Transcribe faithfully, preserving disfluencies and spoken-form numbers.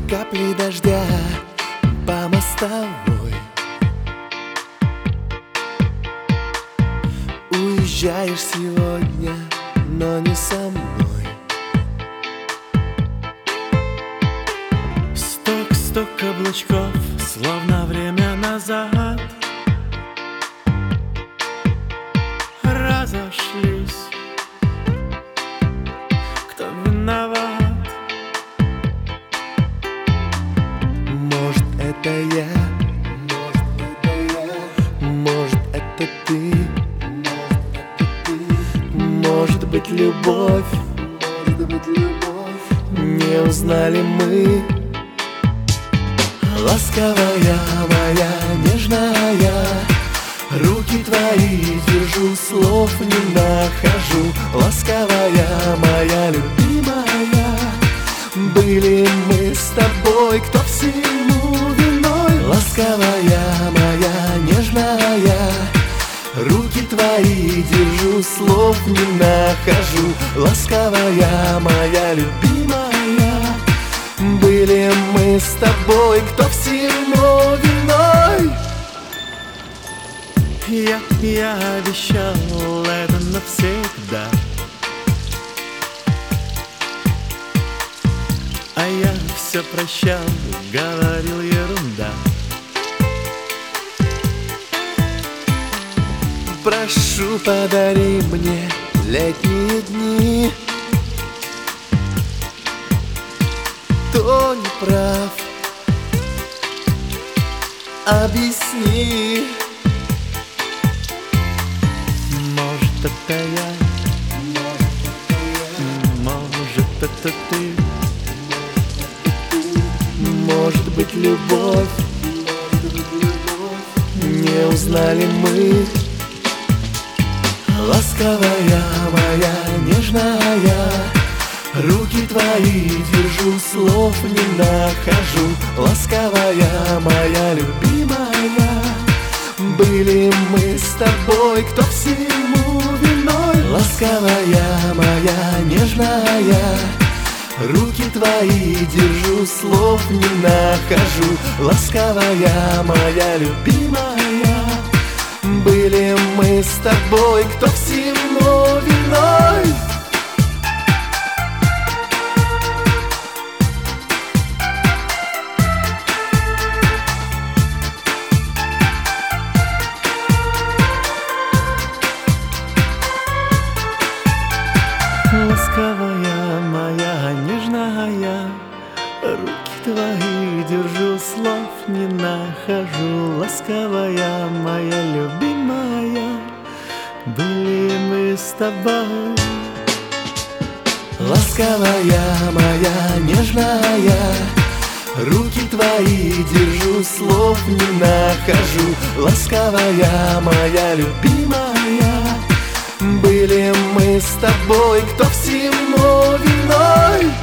капли дождя по мостовой. Уезжаешь сегодня, но не со мной. Стук-стук каблучков, словно время назад, разошлись. Кто виноват? Может, это я, может, это я, может, это ты, может быть, любовь, может быть, любовь. Не узнали мы. Ласковая моя, нежная, руки твои держу, слов не нахожу. Ласковая моя, любимая, были мы с тобой, кто всему виной. Ласковая моя, нежная, руки твои держу, слов не нахожу. Ласковая моя, любимая, были мы с тобой, кто всему виной. Я, я обещал это навсегда, а я все прощал, говорил ерунда. Прошу, подари мне летние дни. Кто не прав, объясни. Может, это я, может, это ты, может быть, любовь, не узнали мы. Ласковая моя, нежная, руки твои держу, слов не нахожу. Ласковая моя, любимая, были мы с тобой, кто всему виной. Ласковая моя, нежная, руки твои держу, слов не нахожу. Ласковая моя, любимая, были мы с тобой, кто всему виной. ласковая моя, нежная, руки твои держу, слов не нахожу. Ласковая моя, любимая, были мы с тобой. Ласковая моя, нежная, руки твои держу, слов не нахожу. Ласковая моя, любимая, были мы с тобой, кто всему виной.